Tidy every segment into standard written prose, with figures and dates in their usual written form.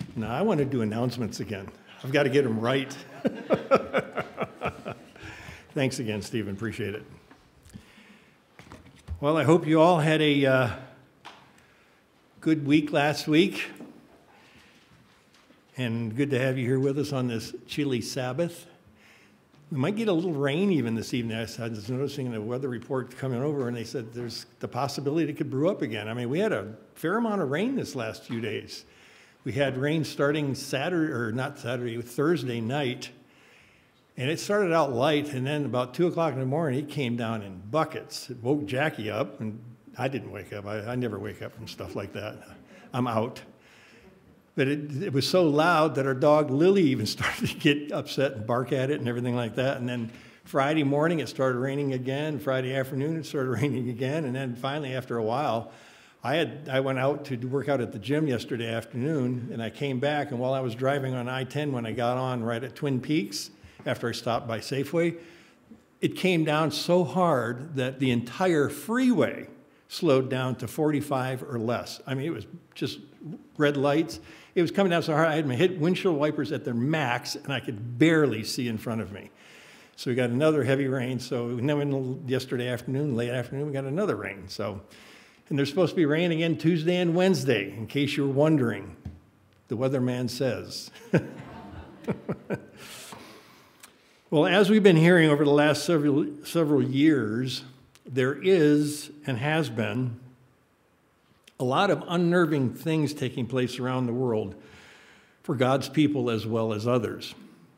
No, I want to do announcements again. I've got to get them right. Thanks again, Stephen. Appreciate it. Well, I hope you all had a good week last week. And good to have you here with us on this chilly Sabbath. We might get a little rain even this evening. I was noticing the weather report coming over, and they said there's the possibility it could brew up again. I mean, we had a fair amount of rain this last few days. We had rain starting Thursday night, and it started out light, and then about 2 o'clock in the morning, it came down in buckets. It woke Jackie up, and I didn't wake up. I never wake up from stuff like that. I'm out. But it was so loud that our dog Lily even started to get upset and bark at it and everything like that. And then Friday morning, it started raining again. Friday afternoon, it started raining again. And then finally, after a while, I went out to work out at the gym yesterday afternoon, and I came back, and while I was driving on I-10, when I got on right at Twin Peaks, after I stopped by Safeway, it came down so hard that the entire freeway slowed down to 45 or less. I mean, it was just red lights. It was coming down so hard, I had my windshield wipers at their max, and I could barely see in front of me. So we got another heavy rain. So then yesterday afternoon, late afternoon, we got another rain. And there's supposed to be rain again Tuesday and Wednesday, in case you were wondering. The weatherman says. Well, as we've been hearing over the last several years, there is and has been a lot of unnerving things taking place around the world for God's people as well as others.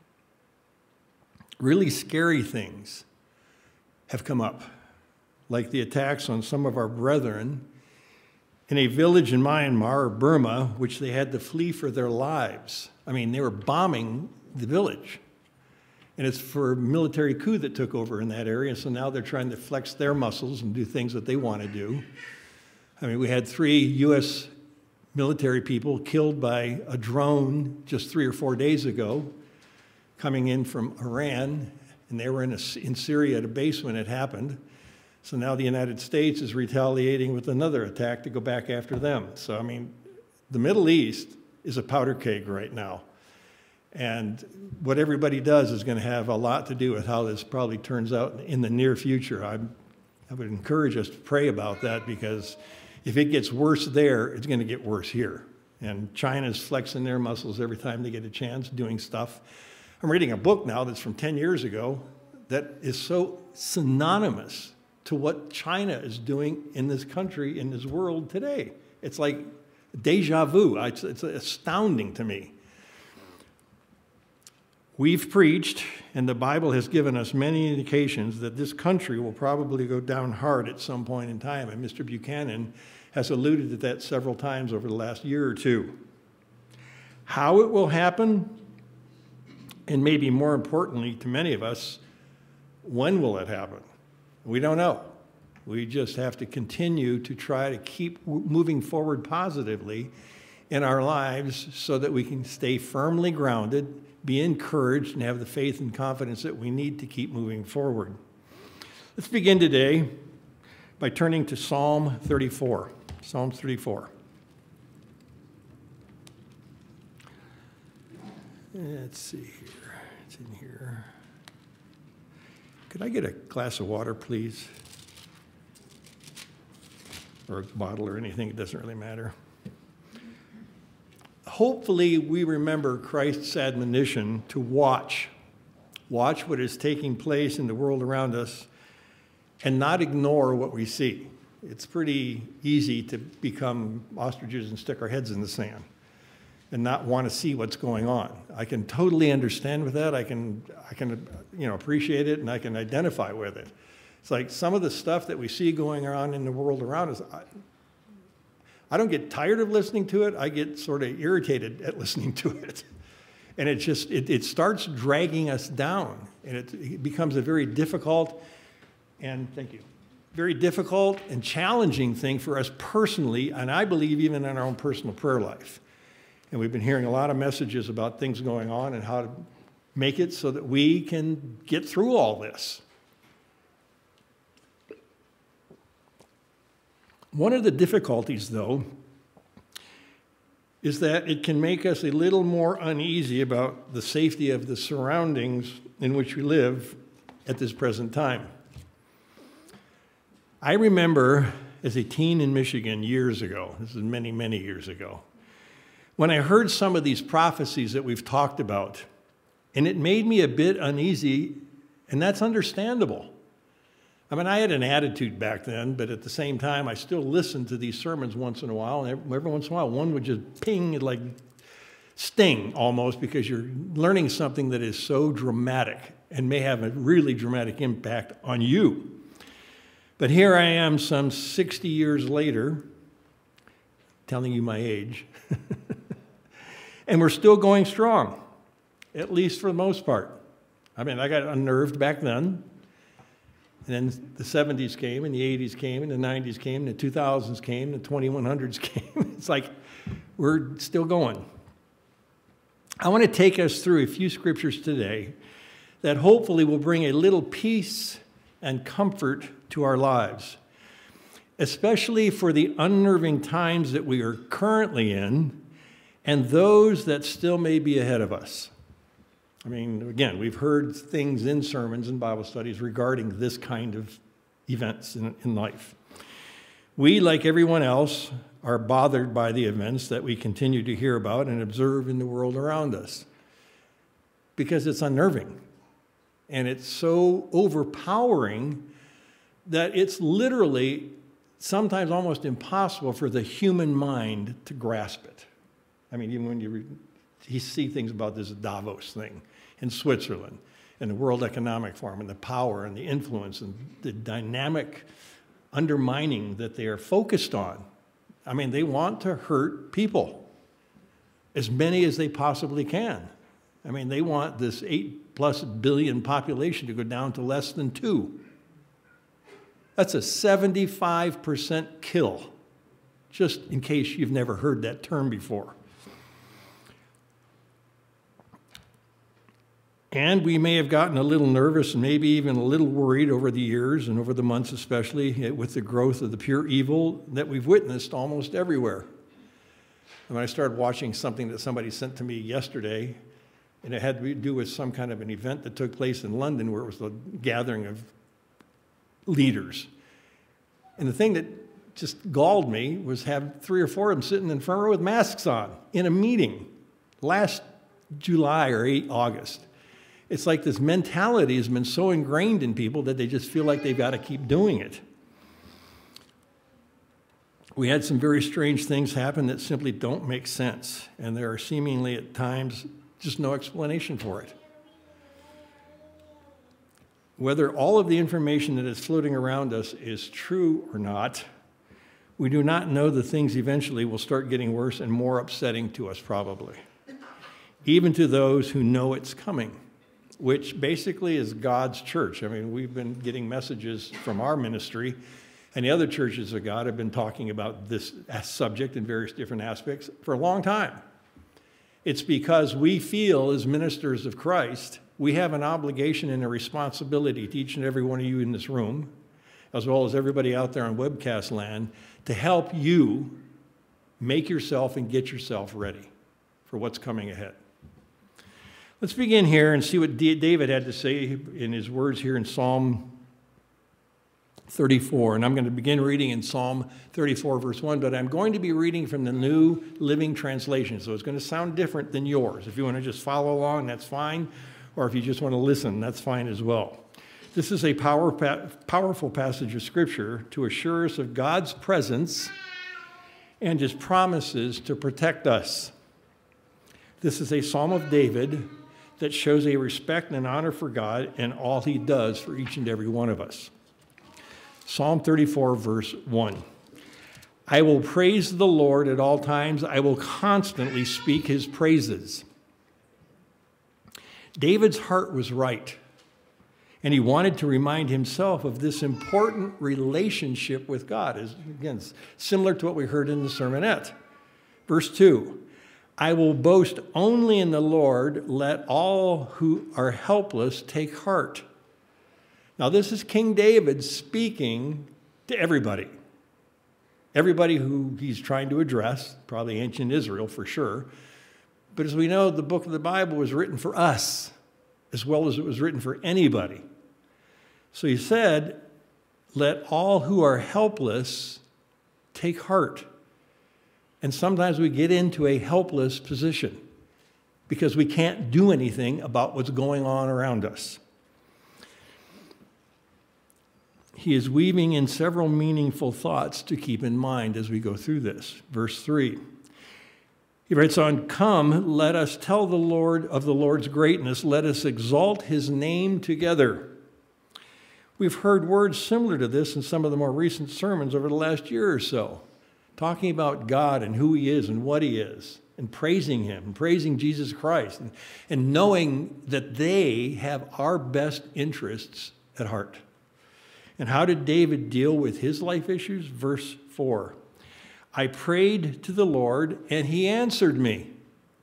Really scary things have come up, like the attacks on some of our brethren in a village in Myanmar or Burma, which they had to flee for their lives. I mean, they were bombing the village. And it's for a military coup that took over in that area, so now they're trying to flex their muscles and do things that they want to do. I mean, we had 3 U.S. military people killed by a drone just 3 or 4 days ago, coming in from Iran, and they were in Syria at a base when it happened. So now the United States is retaliating with another attack to go back after them. So, I mean, the Middle East is a powder keg right now. And what everybody does is going to have a lot to do with how this probably turns out in the near future. I would encourage us to pray about that, because if it gets worse there, it's going to get worse here. And China's flexing their muscles every time they get a chance, doing stuff. I'm reading a book now that's from 10 years ago that is so synonymous to what China is doing in this country, in this world today. It's like deja vu. It's astounding to me. We've preached, and the Bible has given us many indications that this country will probably go down hard at some point in time, and Mr. Buchanan has alluded to that several times over the last year or two. How it will happen, and maybe more importantly to many of us, when will it happen? We don't know. We just have to continue to try to keep moving forward positively in our lives so that we can stay firmly grounded, be encouraged, and have the faith and confidence that we need to keep moving forward. Let's begin today by turning to Psalm 34. Psalm 34. Let's see here. It's in here. Could I get a glass of water, please? Or a bottle or anything, it doesn't really matter. Hopefully, we remember Christ's admonition to watch what is taking place in the world around us, and not ignore what we see. It's pretty easy to become ostriches and stick our heads in the sand and not want to see what's going on. I can totally understand with that. I can appreciate it, and I can identify with it. It's like some of the stuff that we see going on in the world around us, I don't get tired of listening to it. I get sort of irritated at listening to it. And it starts dragging us down. And it becomes a very difficult and challenging thing for us personally, and I believe even in our own personal prayer life. And we've been hearing a lot of messages about things going on and how to make it so that we can get through all this. One of the difficulties, though, is that it can make us a little more uneasy about the safety of the surroundings in which we live at this present time. I remember as a teen in Michigan years ago, this is many, many years ago, when I heard some of these prophecies that we've talked about, and it made me a bit uneasy, and that's understandable. I mean, I had an attitude back then, but at the same time, I still listened to these sermons once in a while, and every once in a while, one would just ping, like sting almost, because you're learning something that is so dramatic and may have a really dramatic impact on you. But here I am some 60 years later, telling you my age, and we're still going strong, at least for the most part. I mean, I got unnerved back then, and then the 70s came, and the 80s came, and the 90s came, and the 2000s came, and the 2100s came. It's like we're still going. I want to take us through a few scriptures today that hopefully will bring a little peace and comfort to our lives, especially for the unnerving times that we are currently in and those that still may be ahead of us. I mean, again, we've heard things in sermons and Bible studies regarding this kind of events in life. We, like everyone else, are bothered by the events that we continue to hear about and observe in the world around us because it's unnerving. And it's so overpowering that it's literally sometimes almost impossible for the human mind to grasp it. I mean, even when you see things about this Davos thing in Switzerland and the World Economic Forum and the power and the influence and the dynamic undermining that they are focused on. I mean, they want to hurt people, as many as they possibly can. I mean, they want this 8+ billion population to go down to less than 2. That's a 75% kill, just in case you've never heard that term before. And we may have gotten a little nervous and maybe even a little worried over the years and over the months especially with the growth of the pure evil that we've witnessed almost everywhere. And I started watching something that somebody sent to me yesterday, and it had to do with some kind of an event that took place in London where it was a gathering of leaders. And the thing that just galled me was have 3 or 4 of them sitting in front row with masks on in a meeting last July or August. It's like this mentality has been so ingrained in people that they just feel like they've got to keep doing it. We had some very strange things happen that simply don't make sense, and there are seemingly at times just no explanation for it. Whether all of the information that is floating around us is true or not, we do not know the things eventually will start getting worse and more upsetting to us probably, even to those who know it's coming, which basically is God's church. I mean, we've been getting messages from our ministry, and the other churches of God have been talking about this subject in various different aspects for a long time. It's because we feel as ministers of Christ, we have an obligation and a responsibility to each and every one of you in this room, as well as everybody out there on webcast land, to help you make yourself and get yourself ready for what's coming ahead. Let's begin here and see what David had to say in his words here in Psalm 34. And I'm going to begin reading in Psalm 34, verse 1, but I'm going to be reading from the New Living Translation, so it's going to sound different than yours. If you want to just follow along, that's fine, or if you just want to listen, that's fine as well. This is a powerful passage of Scripture to assure us of God's presence and His promises to protect us. This is a Psalm of David that shows a respect and honor for God and all He does for each and every one of us. Psalm 34, verse 1. I will praise the Lord at all times. I will constantly speak His praises. David's heart was right, and he wanted to remind himself of this important relationship with God. Again, similar to what we heard in the sermonette. Verse 2. I will boast only in the Lord. Let all who are helpless take heart. Now, this is King David speaking to everybody. everybody who he's trying to address, probably ancient Israel for sure. But as we know, the book of the Bible was written for us as well as it was written for anybody. So he said, let all who are helpless take heart. And sometimes we get into a helpless position because we can't do anything about what's going on around us. He is weaving in several meaningful thoughts to keep in mind as we go through this. Verse 3. He writes on, come, let us tell the Lord of the Lord's greatness. Let us exalt his name together. We've heard words similar to this in some of the more recent sermons over the last year or so, talking about God and who he is and what he is, and praising him, and praising Jesus Christ, and knowing that they have our best interests at heart. And how did David deal with his life issues? Verse 4. I prayed to the Lord, and he answered me.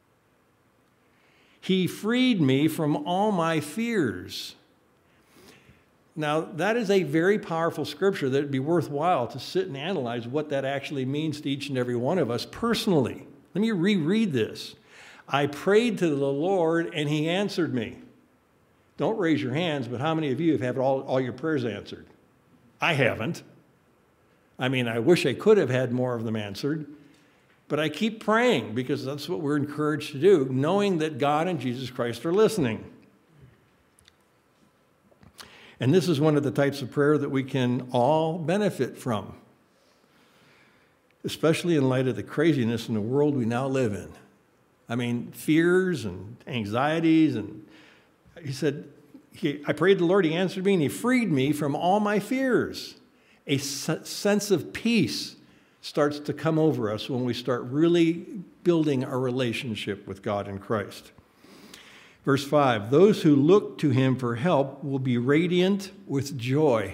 He freed me from all my fears. Now, that is a very powerful scripture that would be worthwhile to sit and analyze what that actually means to each and every one of us personally. Let me reread this. I prayed to the Lord, and he answered me. Don't raise your hands, but how many of you have had all your prayers answered? I haven't. I mean, I wish I could have had more of them answered, but I keep praying because that's what we're encouraged to do, knowing that God and Jesus Christ are listening. And this is one of the types of prayer that we can all benefit from, especially in light of the craziness in the world we now live in. I mean, fears and anxieties. And he said, I prayed to the Lord, he answered me, and he freed me from all my fears. A sense of peace starts to come over us when we start really building our relationship with God in Christ. Verse 5, those who look to him for help will be radiant with joy.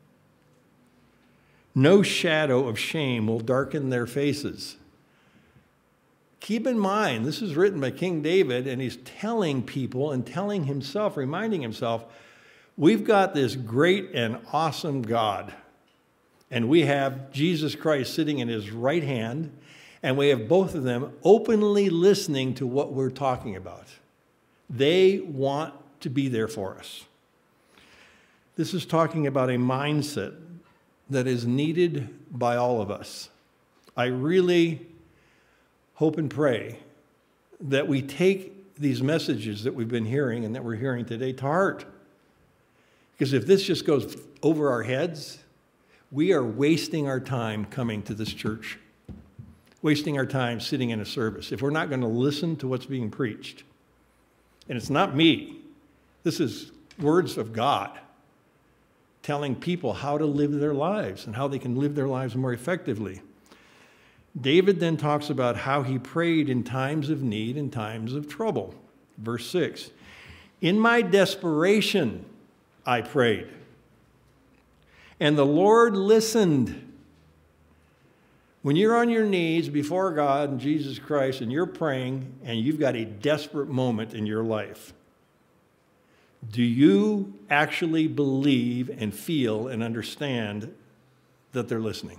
No shadow of shame will darken their faces. Keep in mind, this is written by King David, and he's telling people and telling himself, reminding himself, we've got this great and awesome God. And we have Jesus Christ sitting in his right hand, and we have both of them openly listening to what we're talking about. They want to be there for us. This is talking about a mindset that is needed by all of us. I really hope and pray that we take these messages that we've been hearing and that we're hearing today to heart. Because if this just goes over our heads, we are wasting our time coming to this church, wasting our time sitting in a service if we're not going to listen to what's being preached. And it's not me. This is words of God telling people how to live their lives and how they can live their lives more effectively. David then talks about how he prayed in times of need and times of trouble. Verse 6, in my desperation, I prayed, and the Lord listened. When you're on your knees before God and Jesus Christ and you're praying and you've got a desperate moment in your life, do you actually believe and feel and understand that they're listening?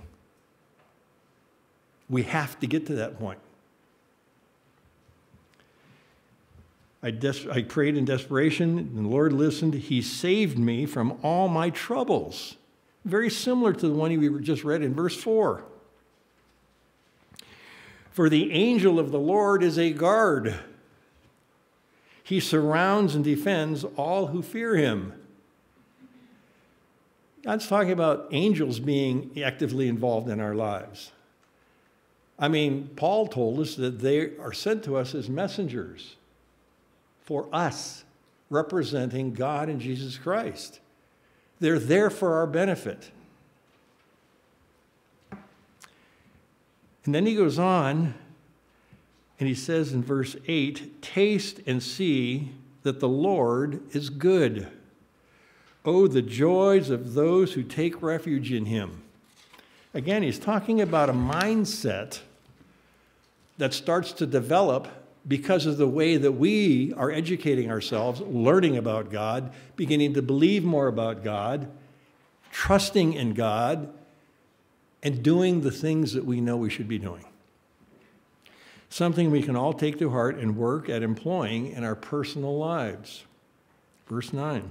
We have to get to that point. I prayed in desperation, and the Lord listened. He saved me from all my troubles. Very similar to the one we just read in verse 4. For the angel of the Lord is a guard. He surrounds and defends all who fear him. God's talking about angels being actively involved in our lives. I mean, Paul told us that they are sent to us as messengers for us, representing God and Jesus Christ. They're there for our benefit. And then he goes on, and he says in verse 8, taste and see that the Lord is good. Oh, the joys of those who take refuge in him. Again, he's talking about a mindset that starts to develop because of the way that we are educating ourselves, learning about God, beginning to believe more about God, trusting in God, and doing the things that we know we should be doing. Something we can all take to heart and work at employing in our personal lives. Verse 9.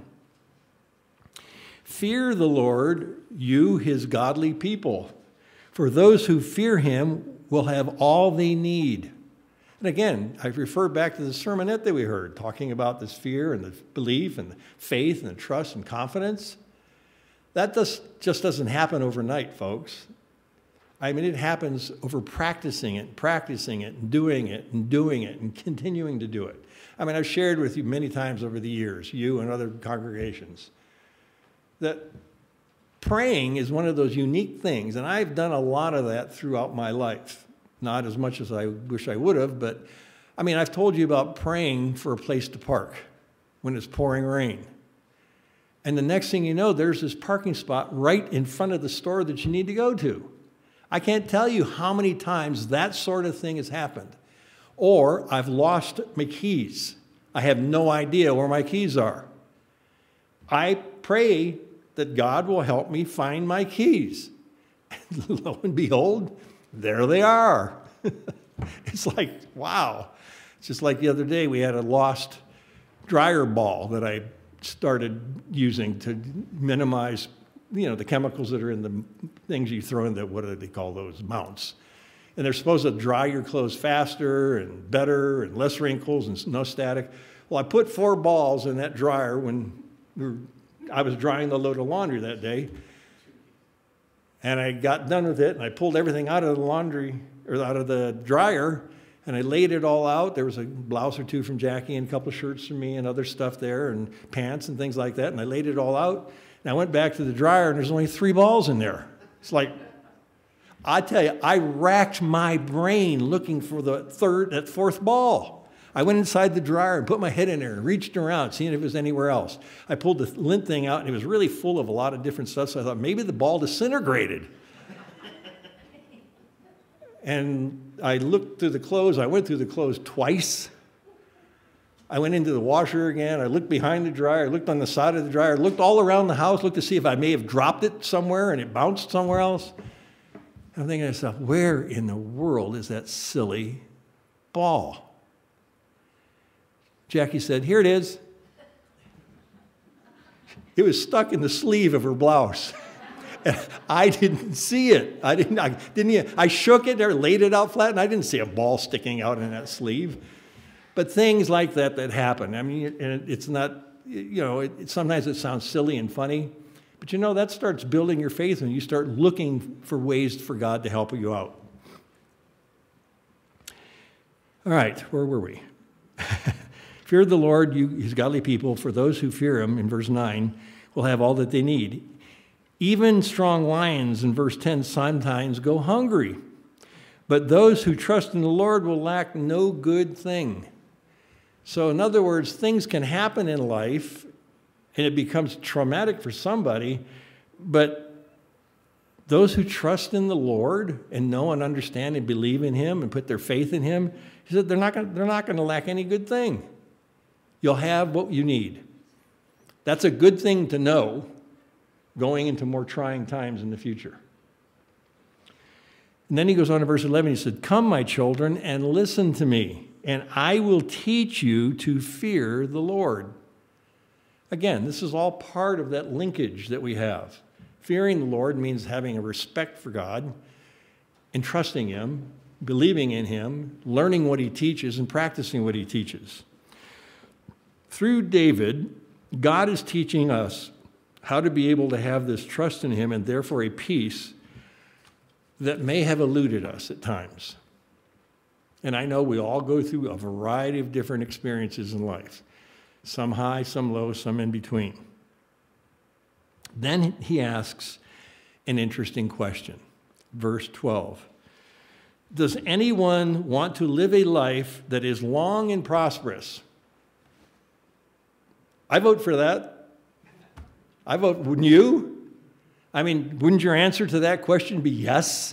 Fear the Lord, you his godly people, for those who fear him will have all they need. And again, I refer back to the sermonette that we heard, talking about this fear and the belief and the faith and the trust and confidence. That just doesn't happen overnight, folks. I mean, it happens over practicing it, and doing it, and continuing to do it. I mean, I've shared with you many times over the years, you and other congregations, that praying is one of those unique things, and I've done a lot of that throughout my life. Not as much as I wish I would have, but I mean, I've told you about praying for a place to park when it's pouring rain. And the next thing you know, there's this parking spot right in front of the store that you need to go to. I can't tell you how many times that sort of thing has happened. Or I've lost my keys. I have no idea where my keys are. I pray that God will help me find my keys. And lo and behold, there they are. It's like, wow. It's just like the other day, we had a lost dryer ball that I started using to minimize, the chemicals that are in the things you throw in the, what do they call those, mounts. And they're supposed to dry your clothes faster and better and less wrinkles and no static. Well, I put 4 balls in that dryer when I was drying the load of laundry that day. And I got done with it, and I pulled everything out of the laundry, or out of the dryer, and I laid it all out. There was a blouse or two from Jackie and a couple of shirts from me and other stuff there and pants and things like that, and I laid it all out. And I went back to the dryer, and there's only 3 balls in there. It's like, I tell you, I racked my brain looking for that 4th ball. I went inside the dryer and put my head in there and reached around, seeing if it was anywhere else. I pulled the lint thing out, and it was really full of a lot of different stuff, so I thought maybe the ball disintegrated. And I looked through the clothes. I went through the clothes twice. I went into the washer again. I looked behind the dryer. I looked on the side of the dryer. Looked all around the house, looked to see if I may have dropped it somewhere and it bounced somewhere else. I'm thinking to myself, where in the world is that silly ball? Jackie said, here it is. It was stuck in the sleeve of her blouse. And I didn't see it. I shook it there, laid it out flat, and I didn't see a ball sticking out in that sleeve. But things like that happen. I mean, and it's not, sometimes it sounds silly and funny, but that starts building your faith when you start looking for ways for God to help you out. All right, where were we? Fear the Lord, you his godly people, for those who fear him, in verse 9, will have all that they need. Even strong lions, in verse 10, sometimes go hungry. But those who trust in the Lord will lack no good thing. So in other words, things can happen in life, and it becomes traumatic for somebody, but those who trust in the Lord and know and understand and believe in him and put their faith in him, he said they're not going to lack any good thing. You'll have what you need. That's a good thing to know going into more trying times in the future. And then he goes on to verse 11. He said, come, my children, and listen to me, and I will teach you to fear the Lord. Again, this is all part of that linkage that we have. Fearing the Lord means having a respect for God and trusting him, believing in him, learning what he teaches, and practicing what he teaches. Through David, God is teaching us how to be able to have this trust in him and therefore a peace that may have eluded us at times. And I know we all go through a variety of different experiences in life. Some high, some low, some in between. Then he asks an interesting question. Verse 12. Does anyone want to live a life that is long and prosperous? I vote for that. I vote, wouldn't you? I mean, wouldn't your answer to that question be yes?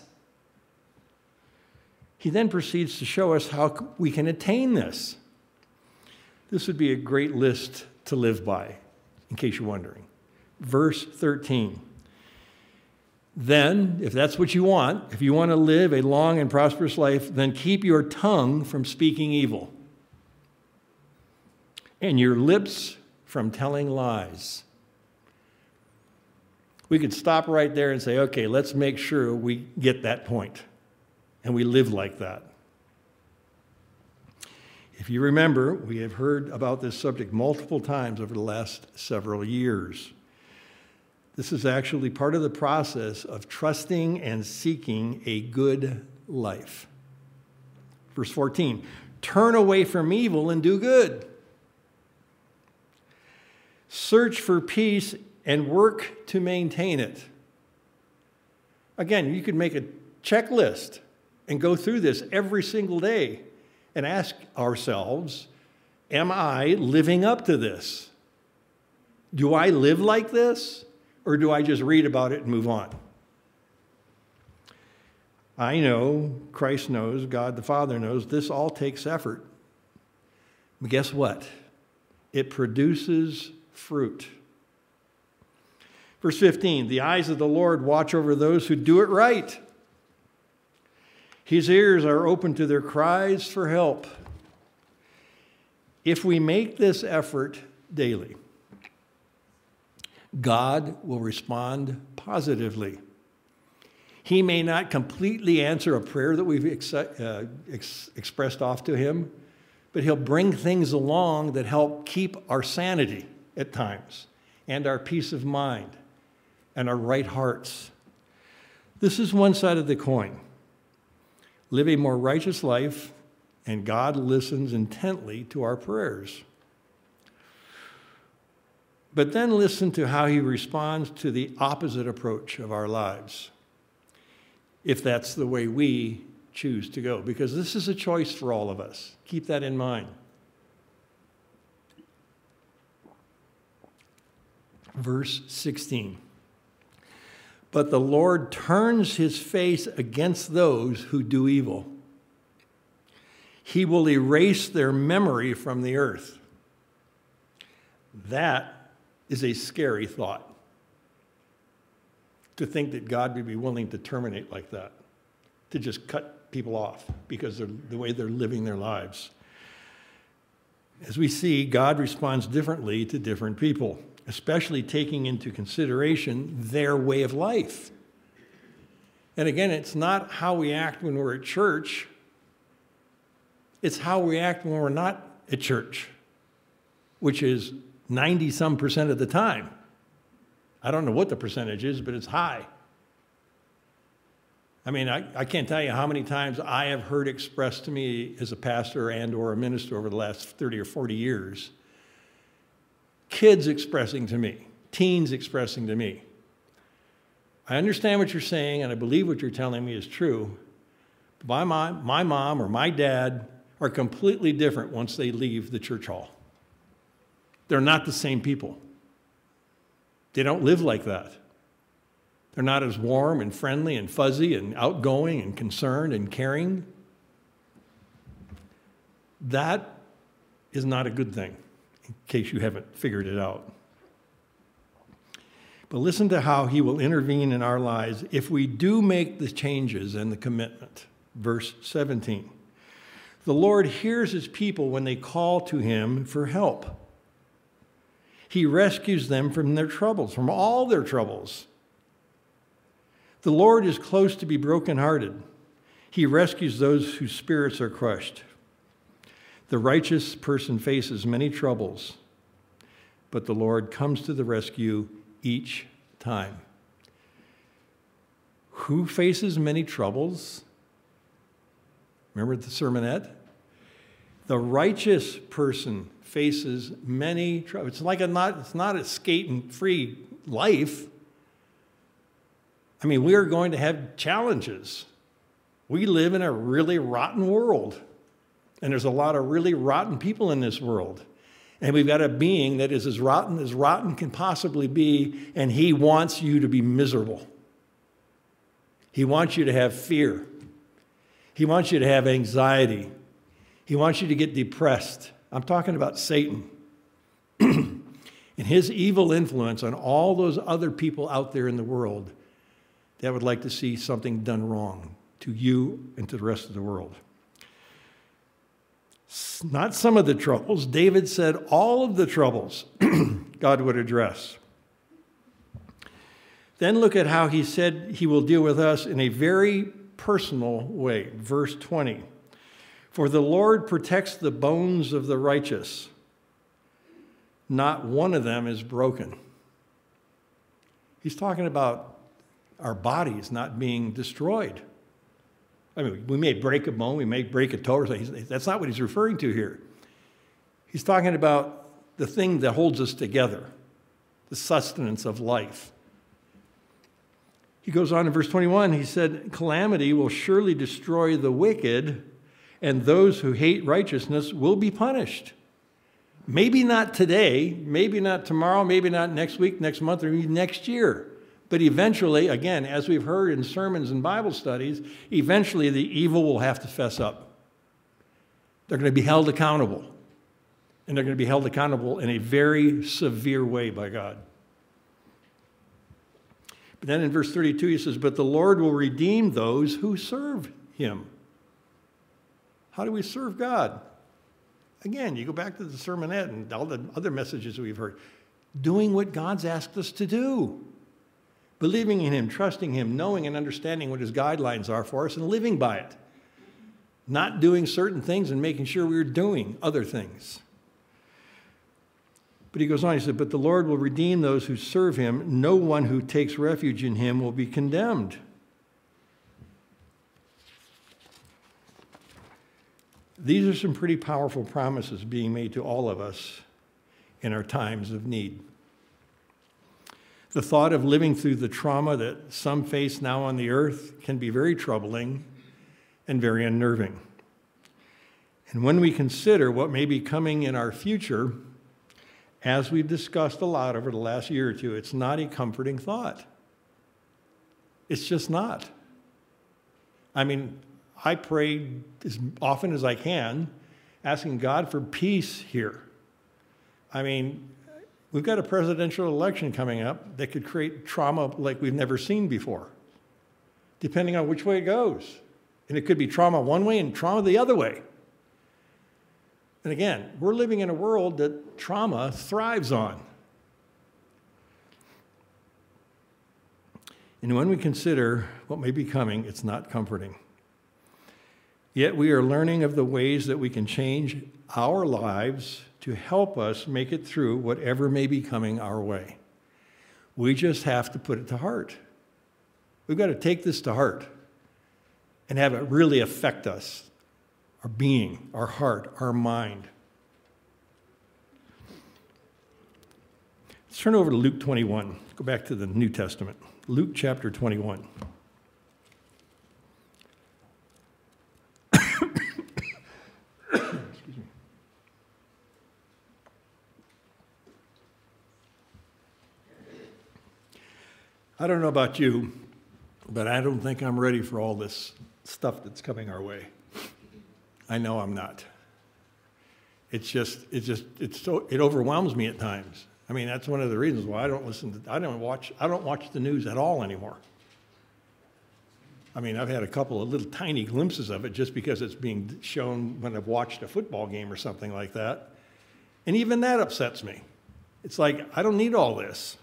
He then proceeds to show us how we can attain this. This would be a great list to live by, in case you're wondering. Verse 13. Then, if that's what you want, if you want to live a long and prosperous life, then keep your tongue from speaking evil and your lips from telling lies. We could stop right there and say, okay, let's make sure we get that point and we live like that. If you remember, we have heard about this subject multiple times over the last several years. This is actually part of the process of trusting and seeking a good life. Verse 14, turn away from evil and do good. Search for peace and work to maintain it. Again, you could make a checklist and go through this every single day and ask ourselves, am I living up to this? Do I live like this? Or do I just read about it and move on? I know, Christ knows, God the Father knows, this all takes effort. But guess what? It produces fruit. Verse 15, the eyes of the Lord watch over those who do it right. His ears are open to their cries for help. If we make this effort daily, God will respond positively. He may not completely answer a prayer that we've expressed off to him, but he'll bring things along that help keep our sanity at times and our peace of mind and our right hearts. This is one side of the coin. Live a more righteous life, and God listens intently to our prayers. But then listen to how he responds to the opposite approach of our lives, if that's the way we choose to go, because this is a choice for all of us. Keep that in mind. Verse 16. But the Lord turns his face against those who do evil. He will erase their memory from the earth. That is a scary thought, to think that God would be willing to terminate like that, to just cut people off because of the way they're living their lives. As we see, God responds differently to different people, especially taking into consideration their way of life. And again, it's not how we act when we're at church. It's how we act when we're not at church, which is 90-some% of the time. I don't know what the percentage is, but it's high. I mean, I can't tell you how many times I have heard expressed to me as a pastor and or a minister over the last 30 or 40 years, kids expressing to me, teens expressing to me, I understand what you're saying and I believe what you're telling me is true, but my mom or my dad are completely different once they leave the church hall. They're not the same people. They don't live like that. They're not as warm and friendly and fuzzy and outgoing and concerned and caring. That is not a good thing, in case you haven't figured it out. But listen to how he will intervene in our lives if we do make the changes and the commitment. Verse 17. The Lord hears his people when they call to him for help. He rescues them from their troubles, from all their troubles. The Lord is close to be brokenhearted. He rescues those whose spirits are crushed. The righteous person faces many troubles, but the Lord comes to the rescue each time. Who faces many troubles? Remember the sermonette? The righteous person faces many troubles. It's not a skate-free life. I mean, we are going to have challenges. We live in a really rotten world, and there's a lot of really rotten people in this world. And we've got a being that is as rotten can possibly be, and he wants you to be miserable. He wants you to have fear. He wants you to have anxiety. He wants you to get depressed. I'm talking about Satan and his evil influence on all those other people out there in the world. that would like to see something done wrong to you and to the rest of the world. Not some of the troubles. David said all of the troubles God would address. Then look at how he said he will deal with us in a very personal way. Verse 20. For the Lord protects the bones of the righteous. Not one of them is broken. He's talking about our bodies not being destroyed. I mean, we may break a bone, we may break a toe, or something. That's not what he's referring to here. He's talking about the thing that holds us together, the sustenance of life. He goes on in verse 21, he said, calamity will surely destroy the wicked, and those who hate righteousness will be punished. Maybe not today, maybe not tomorrow, maybe not next week, next month, or even next year. But eventually, again, as we've heard in sermons and Bible studies, eventually the evil will have to fess up. They're going to be held accountable. And they're going to be held accountable in a very severe way by God. But then in verse 32, he says, but the Lord will redeem those who serve him. How do we serve God? Again, you go back to the sermonette and all the other messages we've heard. Doing what God's asked us to do. Believing in him, trusting him, knowing and understanding what his guidelines are for us and living by it. Not doing certain things and making sure we're doing other things. But he goes on, he said, but the Lord will redeem those who serve him. No one who takes refuge in him will be condemned. These are some pretty powerful promises being made to all of us in our times of need. The thought of living through the trauma that some face now on the earth can be very troubling and very unnerving. And when we consider what may be coming in our future, as we've discussed a lot over the last year or two, it's not a comforting thought. It's just not. I mean, I pray as often as I can, asking God for peace here. I mean, we've got a presidential election coming up that could create trauma like we've never seen before, depending on which way it goes. And it could be trauma one way and trauma the other way. And again, we're living in a world that trauma thrives on. And when we consider what may be coming, it's not comforting. Yet we are learning of the ways that we can change our lives to help us make it through whatever may be coming our way. We just have to put it to heart. We've got to take this to heart and have it really affect us, our being, our heart, our mind. Let's turn over to Luke 21. Go back to the New Testament. Luke chapter 21. I don't know about you, but I don't think I'm ready for all this stuff that's coming our way. I know I'm not. It overwhelms me at times. I mean, that's one of the reasons why I don't watch the news at all anymore. I mean, I've had a couple of little tiny glimpses of it just because it's being shown when I've watched a football game or something like that. And even that upsets me. It's like, I don't need all this.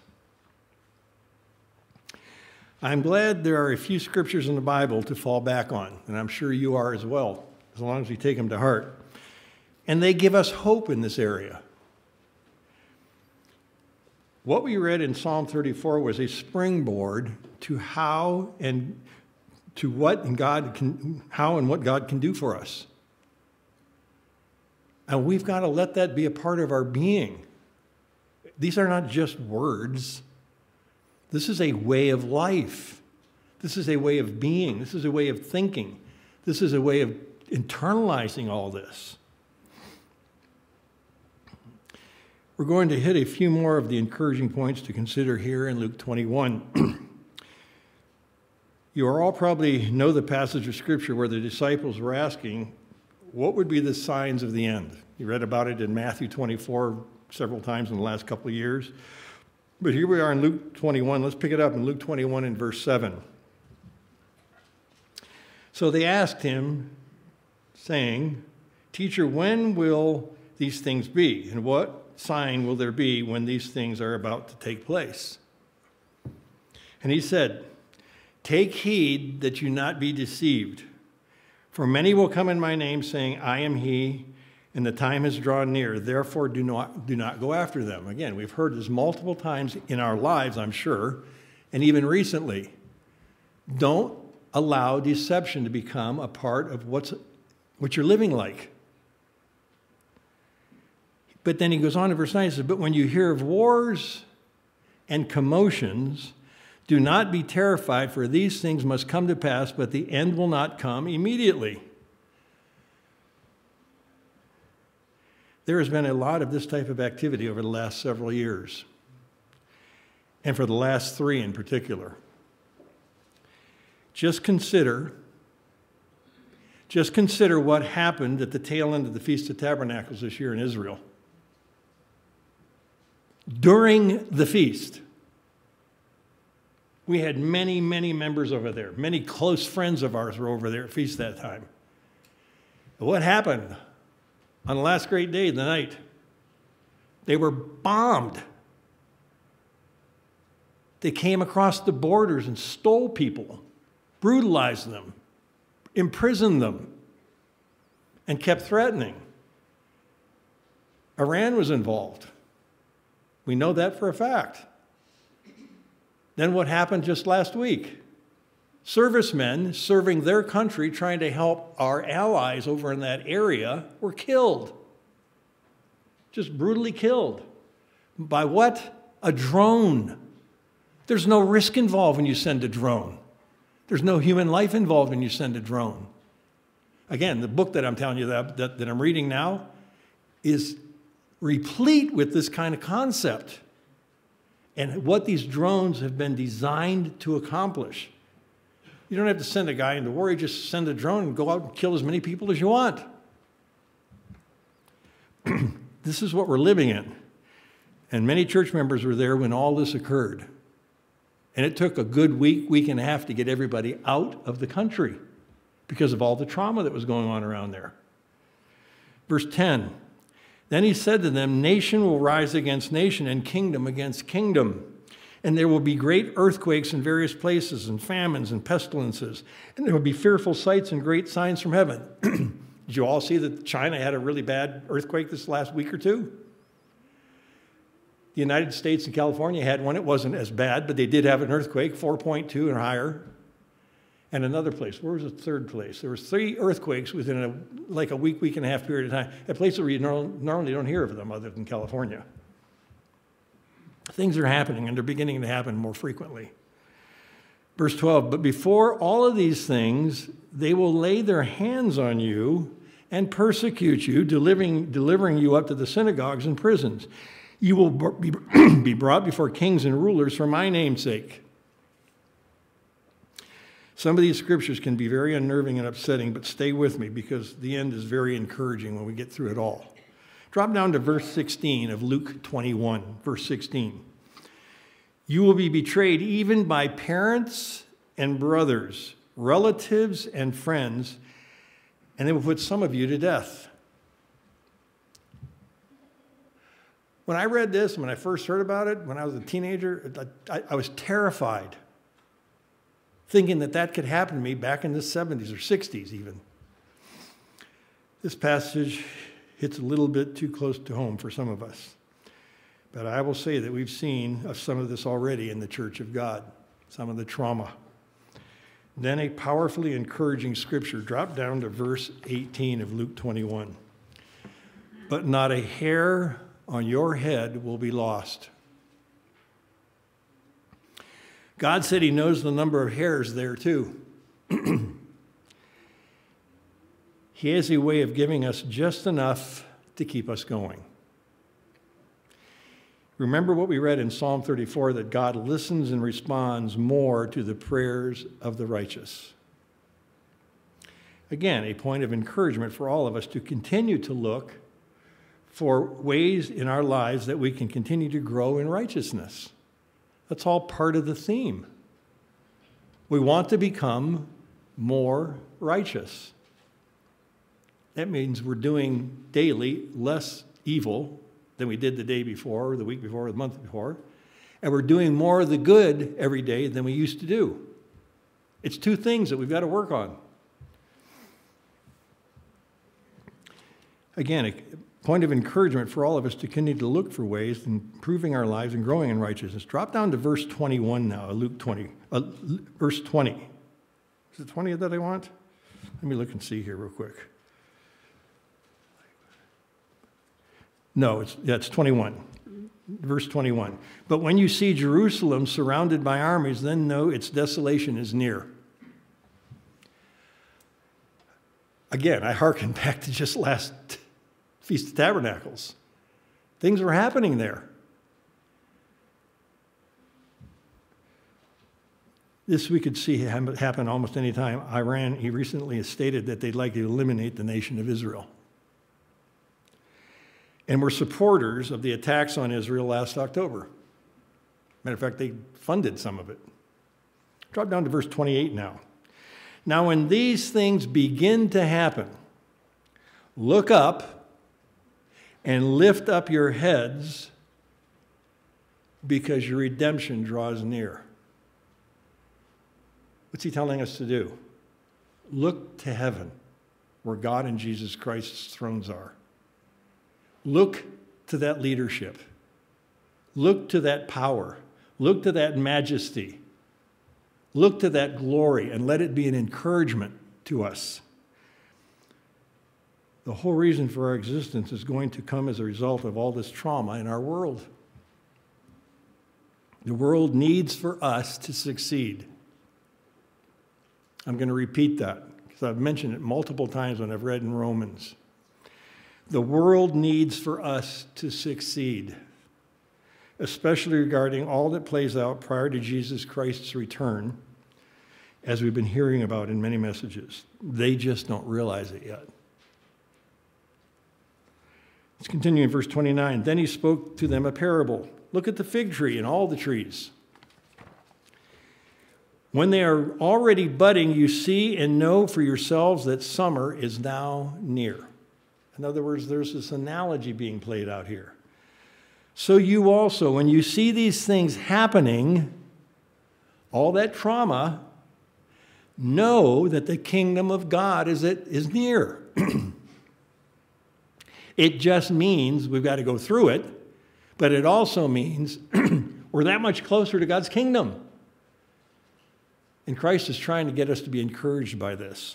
I'm glad there are a few scriptures in the Bible to fall back on, and I'm sure you are as well, as long as we take them to heart. And they give us hope in this area. What we read in Psalm 34 was a springboard to how and what God can do for us. And we've got to let that be a part of our being. These are not just words. This is a way of life. This is a way of being. This is a way of thinking. This is a way of internalizing all this. We're going to hit a few more of the encouraging points to consider here in Luke 21. You all probably know the passage of Scripture where the disciples were asking, what would be the signs of the end? You read about it in Matthew 24 several times in the last couple of years. But here we are in Luke 21. Let's pick it up in Luke 21 and verse 7. So they asked him, saying, "Teacher, when will these things be? And what sign will there be when these things are about to take place?" And he said, "Take heed that you not be deceived. For many will come in my name, saying, 'I am he,' and the time has drawn near. Therefore, do not go after them." Again, we've heard this multiple times in our lives, I'm sure, and even recently. Don't allow deception to become a part of what you're living like. But then he goes on in verse 9, he says, "But when you hear of wars and commotions, do not be terrified, for these things must come to pass, but the end will not come immediately." There has been a lot of this type of activity over the last several years, and for the last 3 in particular. Just consider what happened at the tail end of the Feast of Tabernacles this year in Israel. During the feast, we had many, many members over there. Many close friends of ours were over there at feast that time. What happened on the last great day of the night? They were bombed. They came across the borders and stole people, brutalized them, imprisoned them, and kept threatening. Iran was involved. We know that for a fact. Then what happened just last week? Servicemen serving their country, trying to help our allies over in that area, were killed. Just brutally killed. By what? A drone. There's no risk involved when you send a drone. There's no human life involved when you send a drone. Again, the book that I'm telling you that I'm reading now is replete with this kind of concept and what these drones have been designed to accomplish. You don't have to send a guy into war. You just send a drone and go out and kill as many people as you want. This is what we're living in. And many church members were there when all this occurred. And it took a good week and a half to get everybody out of the country because of all the trauma that was going on around there. Verse 10, "Then he said to them, 'Nation will rise against nation and kingdom against kingdom. And there will be great earthquakes in various places and famines and pestilences. And there will be fearful sights and great signs from heaven.'" Did you all see that China had a really bad earthquake this last week or two? The United States and California had one. It wasn't as bad, but they did have an earthquake, 4.2 and higher. And another place. Where was the third place? There was 3 earthquakes within a week and a half period of time. A place where you normally don't hear of them other than California. Things are happening, and they're beginning to happen more frequently. Verse 12, "But before all of these things, they will lay their hands on you and persecute you, delivering you up to the synagogues and prisons. You will be brought before kings and rulers for my name's sake." Some of these scriptures can be very unnerving and upsetting, but stay with me because the end is very encouraging when we get through it all. Drop down to verse 16 of Luke 21, verse 16. "You will be betrayed even by parents and brothers, relatives and friends, and they will put some of you to death." When I read this, when I first heard about it, when I was a teenager, I was terrified, thinking that could happen to me back in the 70s or 60s even. This passage hits a little bit too close to home for some of us. But I will say that we've seen some of this already in the Church of God, some of the trauma. Then a powerfully encouraging scripture. Drop down to verse 18 of Luke 21. "But not a hair on your head will be lost." God said he knows the number of hairs there too. He has a way of giving us just enough to keep us going. Remember what we read in Psalm 34, that God listens and responds more to the prayers of the righteous. Again, a point of encouragement for all of us to continue to look for ways in our lives that we can continue to grow in righteousness. That's all part of the theme. We want to become more righteous. That means we're doing daily less evil than we did the day before, or the week before, or the month before. And we're doing more of the good every day than we used to do. It's two things that we've got to work on. Again, a point of encouragement for all of us to continue to look for ways in improving our lives and growing in righteousness. Drop down to verse 21 now, Luke 20. Verse 20. Is it 20 that I want? Let me look and see here real quick. No, it's 21. Verse 21. But when you see Jerusalem surrounded by armies, then know its desolation is near. Again, I hearken back to just last Feast of Tabernacles. Things were happening there. This we could see happen almost any time. Iran, he recently has stated that they'd like to eliminate the nation of Israel. And were supporters of the attacks on Israel last October. Matter of fact, they funded some of it. Drop down to verse 28 now. Now, when these things begin to happen, look up and lift up your heads, because your redemption draws near. What's he telling us to do? Look to heaven, where God and Jesus Christ's thrones are. Look to that leadership. Look to that power. Look to that majesty. Look to that glory, and let it be an encouragement to us. The whole reason for our existence is going to come as a result of all this trauma in our world. The world needs for us to succeed. I'm going to repeat that because I've mentioned it multiple times when I've read in Romans. The world needs for us to succeed, especially regarding all that plays out prior to Jesus Christ's return, as we've been hearing about in many messages. They just don't realize it yet. Let's continue in verse 29. Then he spoke to them a parable. Look at the fig tree and all the trees. When they are already budding, you see and know for yourselves that summer is now near. In other words, there's this analogy being played out here. So you also, when you see these things happening, all that trauma, know that the kingdom of God is near. It just means we've got to go through it, but it also means we're that much closer to God's kingdom. And Christ is trying to get us to be encouraged by this.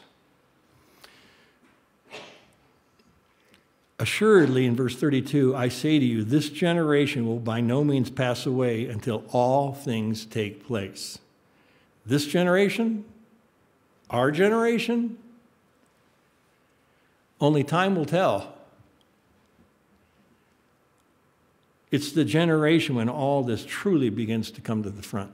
Assuredly, in verse 32, I say to you, this generation will by no means pass away until all things take place. This generation, our generation, only time will tell. It's the generation when all this truly begins to come to the front.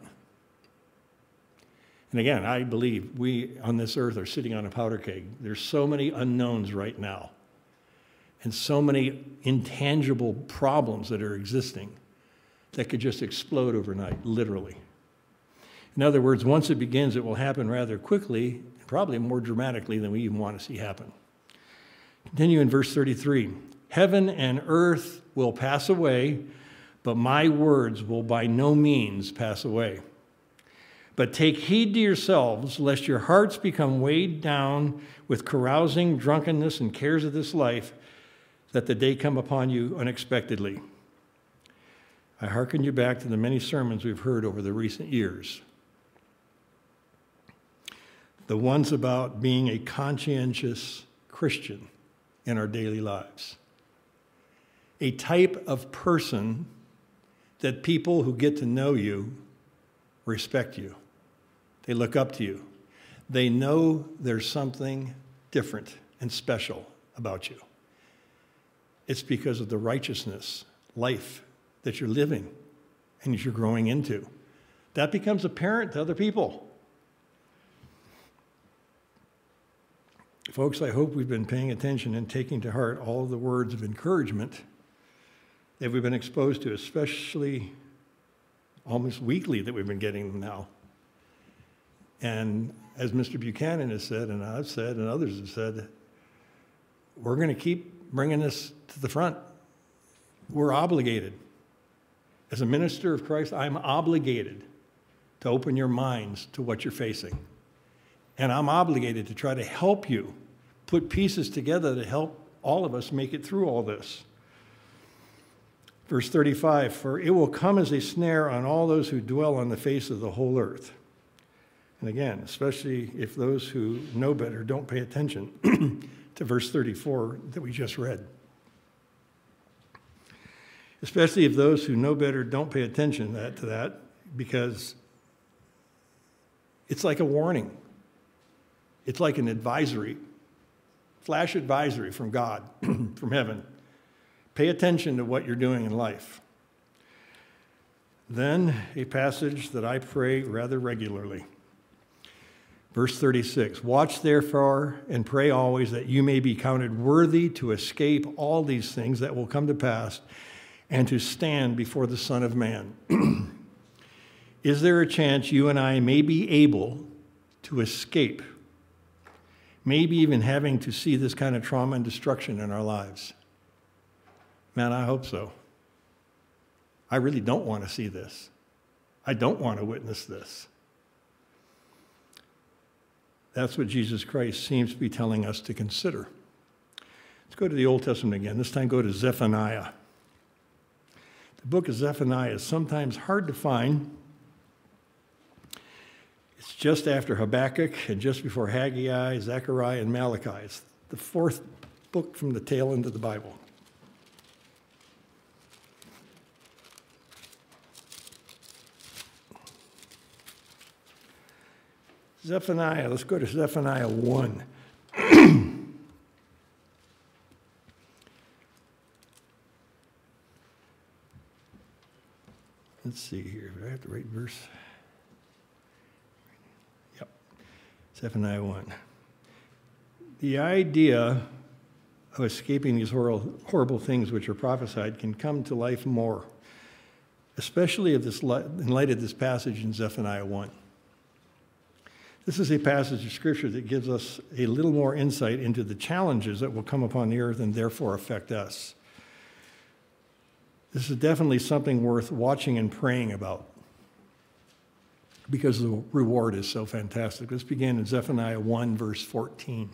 And again, I believe we on this earth are sitting on a powder keg. There's so many unknowns right now, and so many intangible problems that are existing that could just explode overnight, literally. In other words, once it begins, it will happen rather quickly, probably more dramatically than we even want to see happen. Continue in verse 33. Heaven and earth will pass away, but my words will by no means pass away. But take heed to yourselves, lest your hearts become weighed down with carousing, drunkenness, and cares of this life, that the day come upon you unexpectedly. I hearken you back to the many sermons we've heard over the recent years. The ones about being a conscientious Christian in our daily lives. A type of person that people who get to know you respect you. They look up to you. They know there's something different and special about you. It's because of the righteousness, life that you're living and that you're growing into. That becomes apparent to other people. Folks, I hope we've been paying attention and taking to heart all of the words of encouragement that we've been exposed to, especially almost weekly that we've been getting them now. And as Mr. Buchanan has said, and I've said, and others have said, we're going to keep bringing this to the front. We're obligated. As a minister of Christ, I'm obligated to open your minds to what you're facing. And I'm obligated to try to help you put pieces together to help all of us make it through all this. Verse 35, for it will come as a snare on all those who dwell on the face of the whole earth. And again, especially if those who know better don't pay attention to verse 34 that we just read. Especially if those who know better don't pay attention to that, because it's like a warning. It's like an advisory, flash advisory from God, from heaven. Pay attention to what you're doing in life. Then a passage that I pray rather regularly. Verse 36, watch therefore and pray always that you may be counted worthy to escape all these things that will come to pass and to stand before the Son of Man. Is there a chance you and I may be able to escape, maybe even having to see this kind of trauma and destruction in our lives? Man, I hope so. I really don't want to see this. I don't want to witness this. That's what Jesus Christ seems to be telling us to consider. Let's go to the Old Testament again. This time go to Zephaniah. The book of Zephaniah is sometimes hard to find. It's just after Habakkuk and just before Haggai, Zechariah, and Malachi. It's the fourth book from the tail end of the Bible. Zephaniah, let's go to Zephaniah 1. Let's see here. Do I have the right verse? Yep. Zephaniah 1. The idea of escaping these horrible things which are prophesied can come to life more, especially in light of this passage in Zephaniah 1. This is a passage of Scripture that gives us a little more insight into the challenges that will come upon the earth and therefore affect us. This is definitely something worth watching and praying about because the reward is so fantastic. Let's begin in Zephaniah 1, verse 14.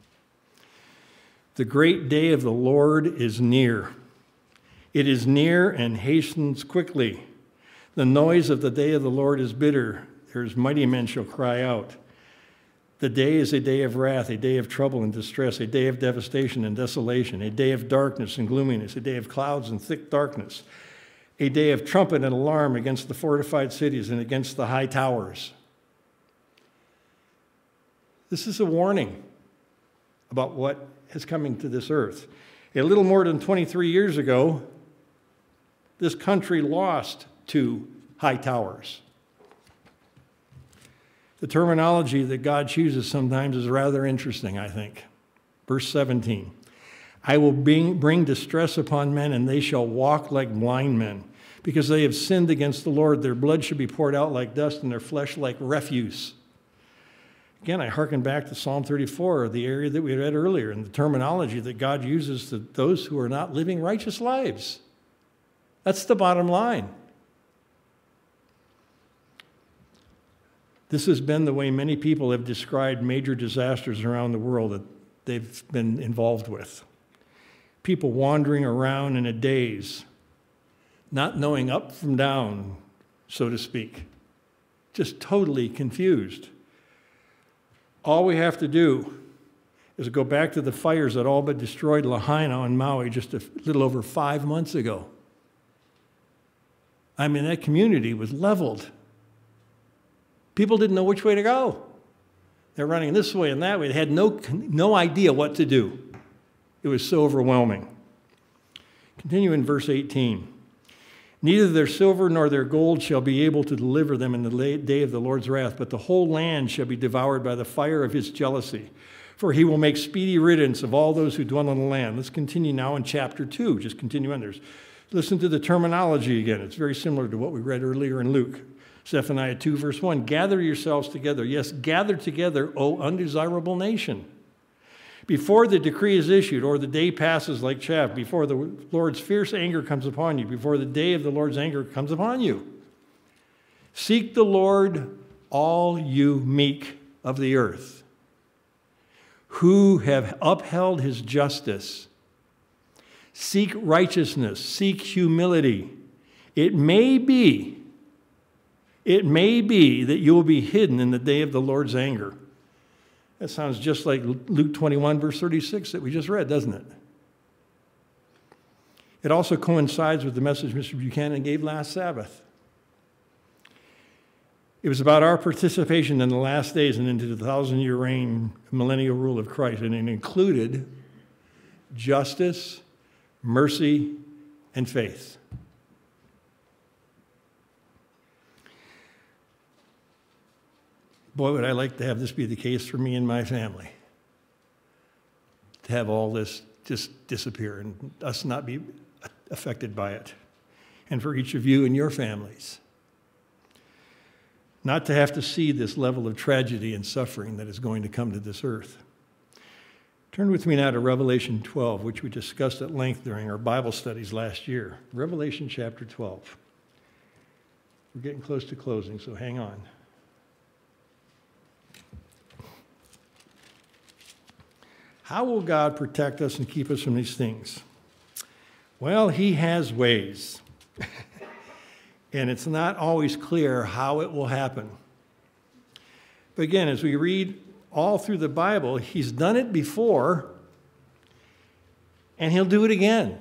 The great day of the Lord is near. It is near and hastens quickly. The noise of the day of the Lord is bitter. There's mighty men shall cry out. The day is a day of wrath, a day of trouble and distress, a day of devastation and desolation, a day of darkness and gloominess, a day of clouds and thick darkness, a day of trumpet and alarm against the fortified cities and against the high towers. This is a warning about what is coming to this earth. A little more than 23 years ago, this country lost 2 high towers. The terminology that God chooses sometimes is rather interesting, I think. Verse 17, I will bring distress upon men, and they shall walk like blind men. Because they have sinned against the Lord, their blood shall be poured out like dust, and their flesh like refuse. Again, I hearken back to Psalm 34, the area that we read earlier, and the terminology that God uses to those who are not living righteous lives. That's the bottom line. This has been the way many people have described major disasters around the world that they've been involved with. People wandering around in a daze, not knowing up from down, so to speak, just totally confused. All we have to do is go back to the fires that all but destroyed Lahaina on Maui just a little over 5 months ago. I mean, that community was leveled. People didn't know which way to go. They're running this way and that way. They had no idea what to do. It was so overwhelming. Continue in verse 18. Neither their silver nor their gold shall be able to deliver them in the day of the Lord's wrath, but the whole land shall be devoured by the fire of his jealousy. For he will make speedy riddance of all those who dwell on the land. Let's continue now in chapter 2. Just continue on. Listen to the terminology again. It's very similar to what we read earlier in Luke. Zephaniah 2, verse 1, gather yourselves together. Yes, gather together, O undesirable nation. Before the decree is issued, or the day passes like chaff, before the Lord's fierce anger comes upon you, before the day of the Lord's anger comes upon you. Seek the Lord, all you meek of the earth, who have upheld his justice. Seek righteousness, seek humility. It may be that you will be hidden in the day of the Lord's anger. That sounds just like Luke 21, verse 36 that we just read, doesn't it? It also coincides with the message Mr. Buchanan gave last Sabbath. It was about our participation in the last days and into the 1,000-year reign, millennial rule of Christ, and it included justice, mercy, and faith. Boy, would I like to have this be the case for me and my family. To have all this just disappear and us not be affected by it. And for each of you and your families. Not to have to see this level of tragedy and suffering that is going to come to this earth. Turn with me now to Revelation 12, which we discussed at length during our Bible studies last year. Revelation chapter 12. We're getting close to closing, so hang on. How will God protect us and keep us from these things? Well, he has ways. And it's not always clear how it will happen. But again, as we read all through the Bible, he's done it before, and he'll do it again.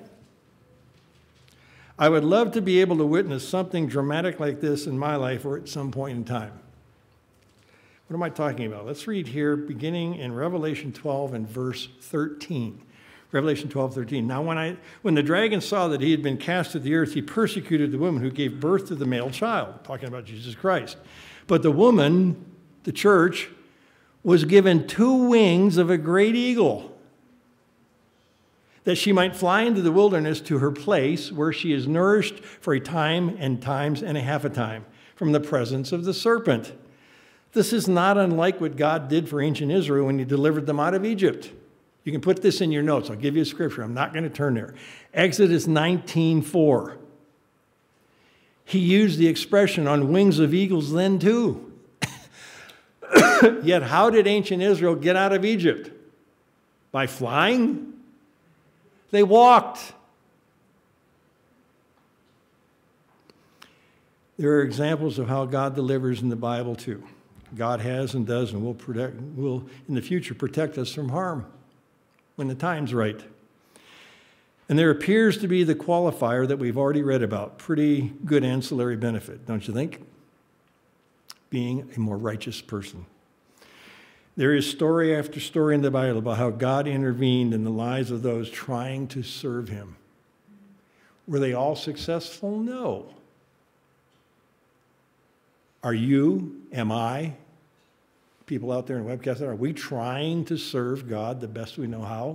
I would love to be able to witness something dramatic like this in my life or at some point in time. What am I talking about? Let's read here, beginning in Revelation 12 and verse 13. Revelation 12, 13. Now, when the dragon saw that he had been cast to the earth, he persecuted the woman who gave birth to the male child, talking about Jesus Christ. But the woman, the church, was given 2 wings of a great eagle, that she might fly into the wilderness to her place where she is nourished for a time and times and a half a time from the presence of the serpent. This is not unlike what God did for ancient Israel when he delivered them out of Egypt. You can put this in your notes. I'll give you a scripture. I'm not going to turn there. Exodus 19:4. He used the expression on wings of eagles then too. Yet how did ancient Israel get out of Egypt? By flying? They walked. There are examples of how God delivers in the Bible too. God has and does and will in the future protect us from harm when the time's right. And there appears to be the qualifier that we've already read about. Pretty good ancillary benefit, don't you think? Being a more righteous person. There is story after story in the Bible about how God intervened in the lives of those trying to serve him. Were they all successful? No. Are you, am I, people out there in webcast, are we trying to serve God the best we know how?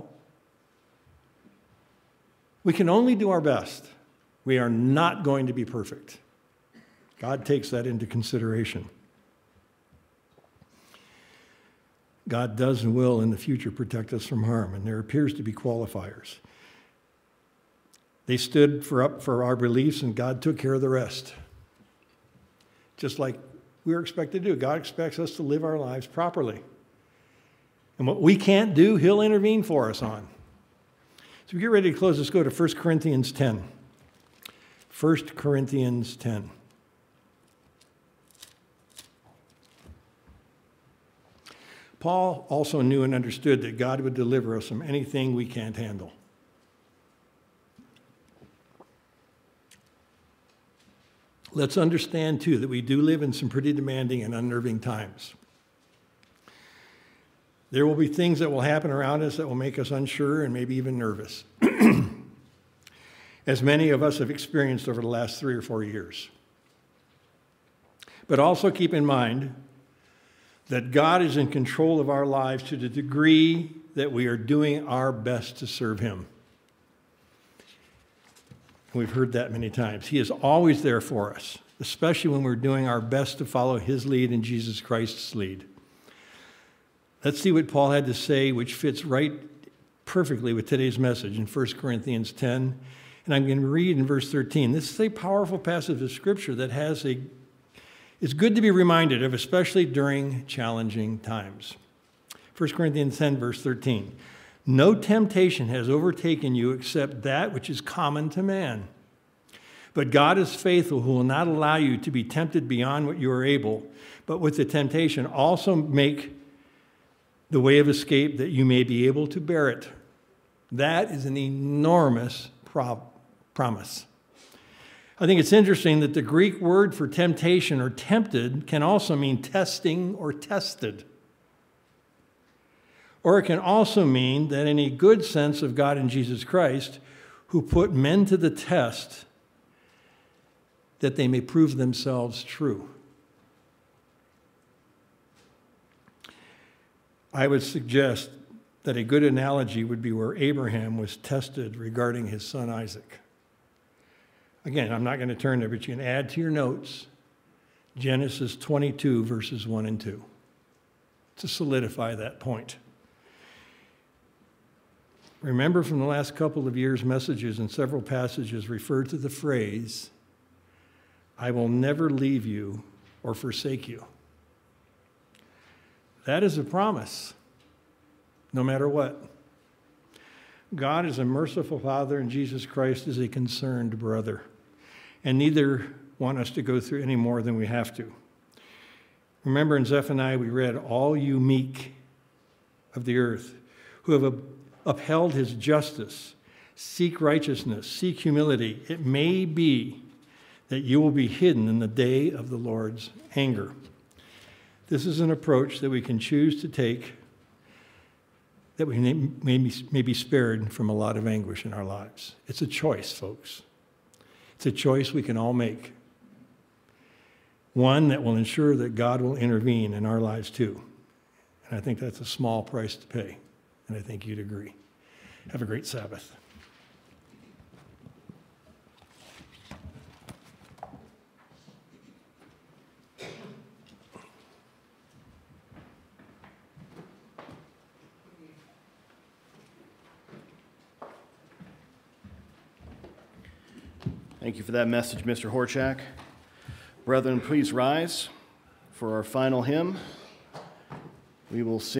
We can only do our best. We are not going to be perfect. God takes that into consideration. God does and will in the future protect us from harm, and there appears to be qualifiers. They stood up for our beliefs, and God took care of the rest. Just like we're expected to do. God expects us to live our lives properly. And what we can't do, he'll intervene for us on. So we get ready to close. Let's go to 1 Corinthians 10. 1 Corinthians 10. Paul also knew and understood that God would deliver us from anything we can't handle. Let's understand, too, that we do live in some pretty demanding and unnerving times. There will be things that will happen around us that will make us unsure and maybe even nervous, as many of us have experienced over the last 3 or 4 years. But also keep in mind that God is in control of our lives to the degree that we are doing our best to serve him. We've heard that many times. He is always there for us. especially when we're doing our best to follow his lead and Jesus Christ's lead. Let's see what Paul had to say, which fits right perfectly with today's message in 1 Corinthians 10. And I'm going to read in verse 13. This is a powerful passage of Scripture that it's good to be reminded of, especially during challenging times. 1 Corinthians 10, verse 13. No temptation has overtaken you except that which is common to man. But God is faithful, who will not allow you to be tempted beyond what you are able, but with the temptation also make the way of escape that you may be able to bear it. That is an enormous promise. I think it's interesting that the Greek word for temptation or tempted can also mean testing or tested. Or it can also mean that in a good sense of God and Jesus Christ, who put men to the test that they may prove themselves true. I would suggest that a good analogy would be where Abraham was tested regarding his son Isaac. Again, I'm not going to turn there, but you can add to your notes Genesis 22, verses 1 and 2, to solidify that point. Remember from the last couple of years' messages and several passages referred to the phrase, I will never leave you or forsake you. That is a promise, no matter what. God is a merciful Father, and Jesus Christ is a concerned brother. And neither want us to go through any more than we have to. Remember in Zephaniah we read, all you meek of the earth, who have upheld his justice, seek righteousness, seek humility. It may be that you will be hidden in the day of the Lord's anger. This is an approach that we can choose to take, that we may be spared from a lot of anguish in our lives. It's a choice, folks. It's a choice we can all make. One that will ensure that God will intervene in our lives too. And I think that's a small price to pay. And I think you'd agree. Have a great Sabbath. Thank you for that message, Mr. Horchak. Brethren, please rise for our final hymn. We will sing.